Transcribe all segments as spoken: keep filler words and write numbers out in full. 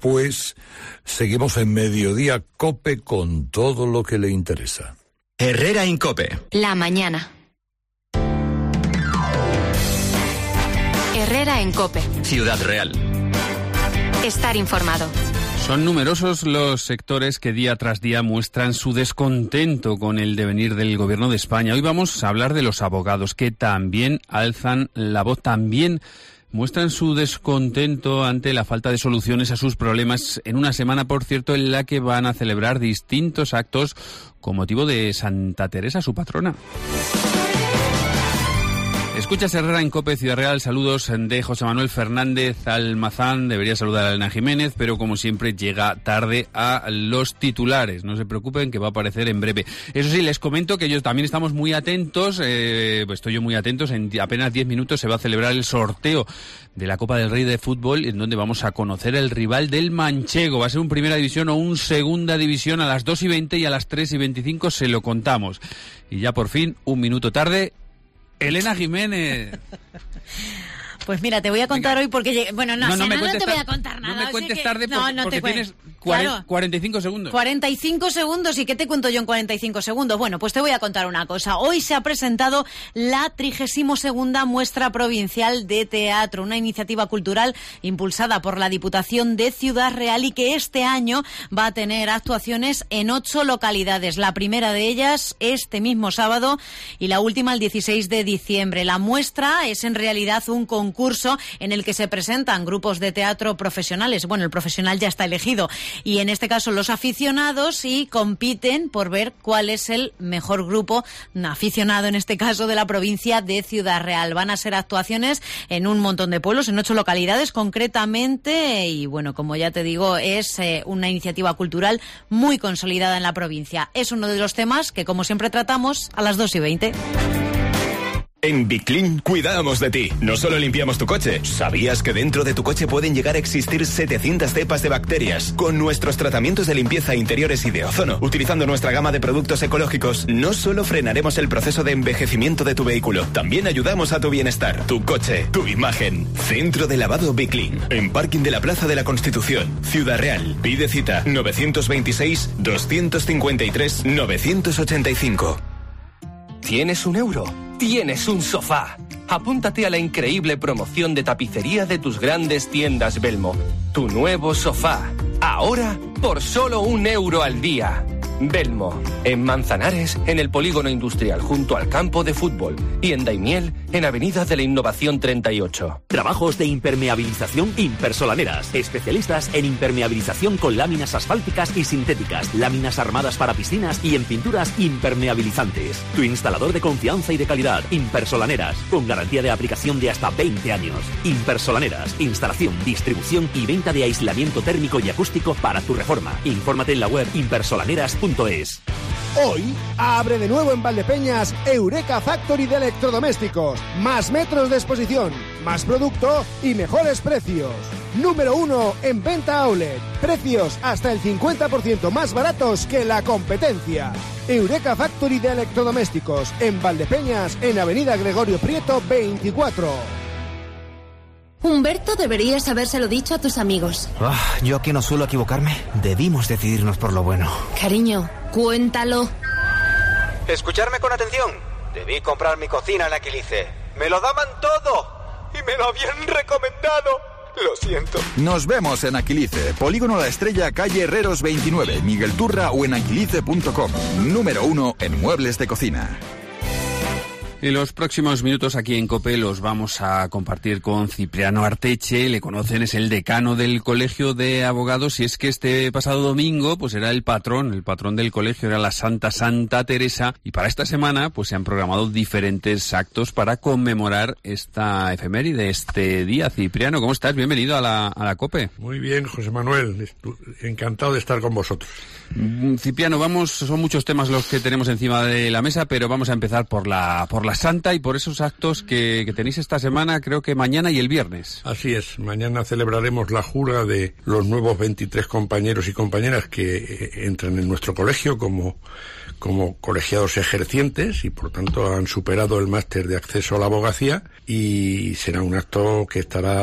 después, seguimos en Mediodía COPE con todo lo que le interesa. Herrera en COPE. La mañana. Herrera en COPE. Ciudad Real. Estar informado. Son numerosos los sectores que día tras día muestran su descontento con el devenir del Gobierno de España. Hoy vamos a hablar de los abogados, que también alzan la voz, también muestran su descontento ante la falta de soluciones a sus problemas en una semana, por cierto, en la que van a celebrar distintos actos con motivo de Santa Teresa, su patrona. Escuchas Herrera en COPE, Ciudad Real. Saludos de José Manuel Fernández Almazán. Debería saludar a Elena Jiménez, pero como siempre llega tarde a los titulares. No se preocupen, que va a aparecer en breve. Eso sí, les comento que ellos también estamos muy atentos. Eh, pues estoy yo muy atentos. En apenas diez minutos se va a celebrar el sorteo de la Copa del Rey de Fútbol, en donde vamos a conocer el rival del manchego. Va a ser un Primera División o un Segunda División a las dos y veinte, y a las tres y veinticinco se lo contamos. Y ya por fin, un minuto tarde, Elena Jiménez. Pues mira, te voy a contar Venga. hoy porque... Bueno, no, no, o no, sea, me no, no te voy a tar- contar nada. No me cuentes que... tarde porque, no, no porque te tienes cuento. cuarenta, Claro. cuarenta y cinco segundos. cuarenta y cinco segundos. ¿Y qué te cuento yo en cuarenta y cinco segundos? Bueno, pues te voy a contar una cosa. Hoy se ha presentado la trigésima segunda Muestra Provincial de Teatro, una iniciativa cultural impulsada por la Diputación de Ciudad Real y que este año va a tener actuaciones en ocho localidades. La primera de ellas este mismo sábado y la última el dieciséis de diciembre. La muestra es en realidad un concurso en el que se presentan grupos de teatro profesionales. Bueno, el profesional ya está elegido y en este caso los aficionados, y compiten por ver cuál es el mejor grupo aficionado, en este caso de la provincia de Ciudad Real. Van a ser actuaciones en un montón de pueblos, en ocho localidades concretamente, y bueno, como ya te digo, es eh, una iniciativa cultural muy consolidada en la provincia. Es uno de los temas que, como siempre, tratamos a las dos y veinte. En Biclin cuidamos de ti. No solo limpiamos tu coche. ¿Sabías que dentro de tu coche pueden llegar a existir setecientas cepas de bacterias? Con nuestros tratamientos de limpieza interiores y de ozono, utilizando nuestra gama de productos ecológicos, no solo frenaremos el proceso de envejecimiento de tu vehículo, también ayudamos a tu bienestar, tu coche, tu imagen. Centro de lavado Biclin, en parking de la Plaza de la Constitución, Ciudad Real. Pide cita novecientos veintiséis, doscientos cincuenta y tres, novecientos ochenta y cinco. ¿Tienes un euro? ¡Tienes un sofá! Apúntate a la increíble promoción de tapicería de tus grandes tiendas Belmo. Tu nuevo sofá. Ahora por solo un euro al día. Belmo, en Manzanares, en el polígono industrial junto al campo de fútbol, y en Daimiel, en Avenida de la Innovación treinta y ocho. Trabajos de impermeabilización Impersolaneras. Especialistas en impermeabilización con láminas asfálticas y sintéticas, láminas armadas para piscinas y en pinturas impermeabilizantes. Tu instalador de confianza y de calidad. Impersolaneras, con garantía de aplicación de hasta veinte años. Impersolaneras, instalación, distribución y venta de aislamiento térmico y acústico para tu reforma. Infórmate en la web impersolaneras punto es. Hoy abre de nuevo en Valdepeñas Eureka Factory de electrodomésticos. Más metros de exposición, más producto y mejores precios. Número uno en venta outlet. Precios hasta el cincuenta por ciento más baratos que la competencia. Eureka Factory de electrodomésticos en Valdepeñas, en Avenida Gregorio Prieto veinticuatro. Humberto, deberías habérselo dicho a tus amigos. Oh, yo que no suelo equivocarme, debimos decidirnos por lo bueno. Cariño, cuéntalo. Escucharme con atención. Debí comprar mi cocina en Aquilice. Me lo daban todo y me lo habían recomendado. Lo siento. Nos vemos en Aquilice, Polígono La Estrella, calle Herreros veintinueve, Miguel Turra, o en aquilice punto com. Número uno en muebles de cocina. En los próximos minutos aquí en COPE los vamos a compartir con Cipriano Arteche. Le conocen, es el decano del Colegio de Abogados, y es que este pasado domingo pues era el patrón, el patrón del colegio era la Santa Santa Teresa, y para esta semana pues se han programado diferentes actos para conmemorar esta efeméride, este día. Cipriano, ¿cómo estás? Bienvenido a la, a la COPE. Muy bien, José Manuel, encantado de estar con vosotros. Cipriano, vamos, son muchos temas los que tenemos encima de la mesa, pero vamos a empezar por la por la Santa y por esos actos que, que tenéis esta semana, creo que mañana y el viernes. Así es, mañana celebraremos la jura de los nuevos veintitrés compañeros y compañeras que eh, entran en nuestro colegio como, como colegiados ejercientes y por tanto han superado el máster de acceso a la abogacía, y será un acto que estará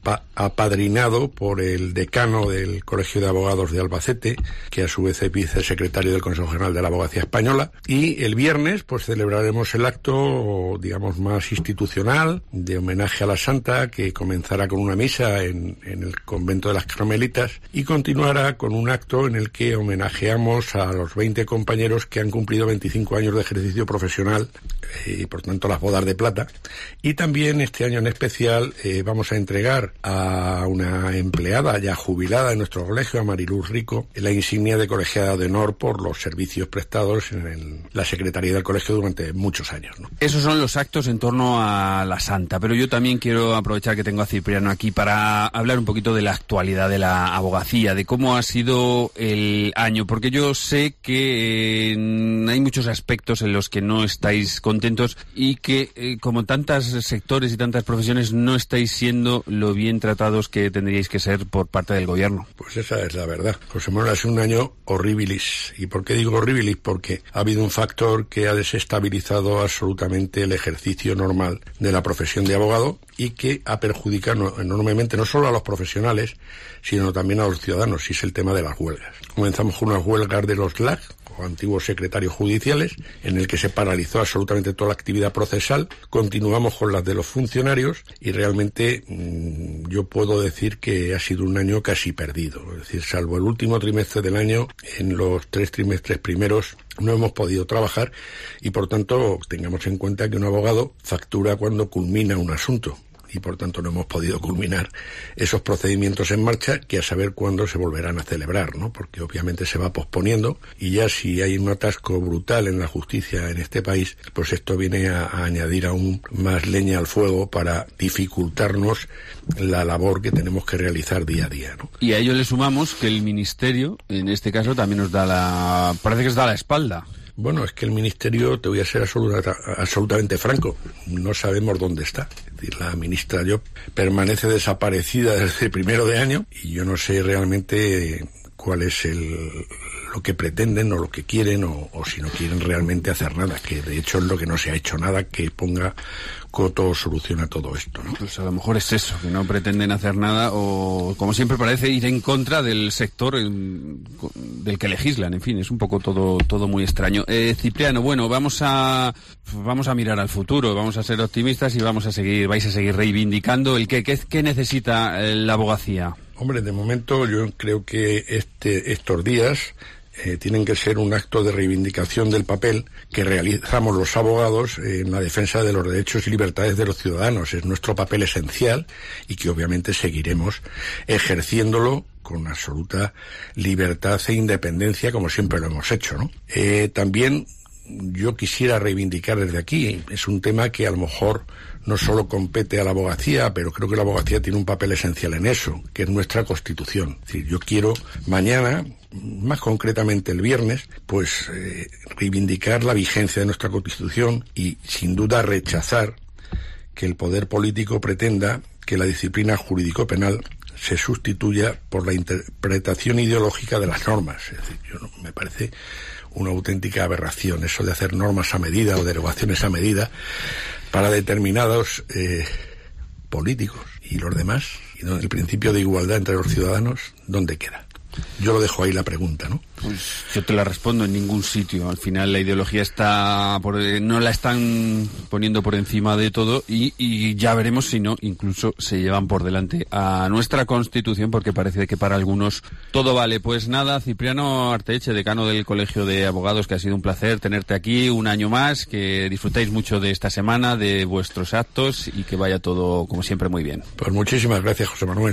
apa- apadrinado por el decano del Colegio de Abogados de Albacete, que a su vez es vicesecretario del Consejo General de la Abogacía Española. Y el viernes pues celebraremos el acto, digamos, más institucional de homenaje a la Santa, que comenzará con una misa en, en el convento de las Carmelitas y continuará con un acto en el que homenajeamos a los veinte compañeros que han cumplido veinticinco años de ejercicio profesional y por tanto las bodas de plata. Y también este año en especial eh, vamos a entregar a una empleada ya jubilada en nuestro colegio, a Mariluz Rico, la insignia de colegiada de honor por los servicios prestados en el, la Secretaría del Colegio durante muchos años, ¿no? Esos son los actos en torno a la Santa, pero yo también quiero aprovechar que tengo a Cipriano aquí para hablar un poquito de la actualidad de la abogacía, de cómo ha sido el año, porque yo sé que eh, hay muchos aspectos en los que no estáis contentos y que, eh, como tantos sectores y tantas profesiones, no estáis siendo lo bien tratados que tendríais que ser por parte del gobierno. Pues esa es la verdad. José Manuel, ha sido un año horribilis. ¿Y por qué digo horribilis? Porque ha habido un factor que ha desestabilizado absolutamente el ejercicio normal de la profesión de abogado y que ha perjudicado enormemente no solo a los profesionales, sino también a los ciudadanos, y es el tema de las huelgas. Comenzamos con unas huelgas de los L A C, o antiguos secretarios judiciales, en el que se paralizó absolutamente toda la actividad procesal. Continuamos con las de los funcionarios y realmente mmm, yo puedo decir que ha sido un año casi perdido. Es decir, salvo el último trimestre del año, en los tres trimestres primeros no hemos podido trabajar y por tanto tengamos en cuenta que un abogado factura cuando culmina un asunto. Y por tanto no hemos podido culminar esos procedimientos en marcha, que a saber cuándo se volverán a celebrar, ¿no? Porque obviamente se va posponiendo y ya si hay un atasco brutal en la justicia en este país, pues esto viene a, a añadir aún más leña al fuego para dificultarnos la labor que tenemos que realizar día a día, ¿no? Y a ello le sumamos que el Ministerio, en este caso, también nos da la... parece que nos da la espalda. Bueno, es que el Ministerio, te voy a ser absoluta, absolutamente franco, no sabemos dónde está. Es decir, la ministra Llop permanece desaparecida desde el primero de año y yo no sé realmente cuál es el, lo que pretenden o lo que quieren o, o si no quieren realmente hacer nada, que de hecho es lo que no se ha hecho nada que ponga coto o solución a todo esto, ¿no? Pues a lo mejor es eso, que no pretenden hacer nada o, como siempre parece, ir en contra del sector en, del que legislan. En fin, es un poco todo todo muy extraño. Eh, Cipriano, bueno, vamos a vamos a mirar al futuro, vamos a ser optimistas y vamos a seguir, vais a seguir reivindicando el que, que, que necesita la abogacía. Hombre, de momento yo creo que este estos días Eh, tienen que ser un acto de reivindicación del papel que realizamos los abogados en la defensa de los derechos y libertades de los ciudadanos. Es nuestro papel esencial y que obviamente seguiremos ejerciéndolo con absoluta libertad e independencia, como siempre lo hemos hecho, ¿no? Eh, también yo quisiera reivindicar desde aquí, es un tema que a lo mejor no solo compete a la abogacía, pero creo que la abogacía tiene un papel esencial en eso, que es nuestra Constitución. Es decir, yo quiero mañana, más concretamente el viernes, pues eh, reivindicar la vigencia de nuestra Constitución y sin duda rechazar que el poder político pretenda que la disciplina jurídico-penal se sustituya por la interpretación ideológica de las normas. Es decir, yo no, me parece una auténtica aberración eso de hacer normas a medida o derogaciones a medida para determinados eh, políticos y los demás, y donde el principio de igualdad entre los ciudadanos, ¿dónde queda? Yo lo dejo ahí la pregunta, ¿no? Pues yo te la respondo en ningún sitio. Al final la ideología está por, no la están poniendo por encima de todo y, y ya veremos si no, incluso se llevan por delante a nuestra Constitución, porque parece que para algunos todo vale. Pues nada, Cipriano Arteche, decano del Colegio de Abogados, que ha sido un placer tenerte aquí un año más, que disfrutéis mucho de esta semana, de vuestros actos y que vaya todo, como siempre, muy bien. Pues muchísimas gracias, José Manuel.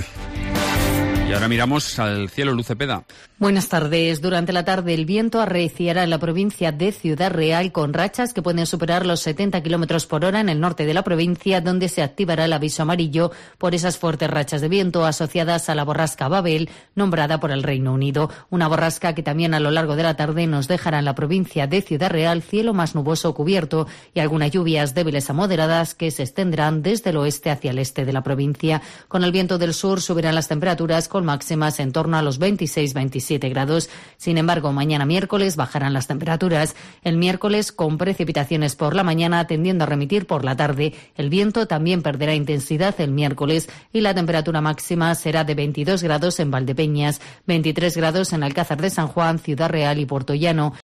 Y ahora miramos al cielo, Luz Cepeda. Buenas tardes. Durante la tarde el viento arreciará en la provincia de Ciudad Real con rachas que pueden superar los setenta kilómetros por hora en el norte de la provincia, donde se activará el aviso amarillo por esas fuertes rachas de viento asociadas a la borrasca Babel, nombrada por el Reino Unido. Una borrasca que también a lo largo de la tarde nos dejará en la provincia de Ciudad Real cielo más nuboso cubierto y algunas lluvias débiles a moderadas que se extenderán desde el oeste hacia el este de la provincia. Con el viento del sur subirán las temperaturas con con máximas en torno a los veintiséis veintisiete grados. Sin embargo, mañana miércoles bajarán las temperaturas. El miércoles con precipitaciones por la mañana tendiendo a remitir por la tarde. El viento también perderá intensidad el miércoles y la temperatura máxima será de veintidós grados en Valdepeñas, veintitrés grados en Alcázar de San Juan, Ciudad Real y Puertollano,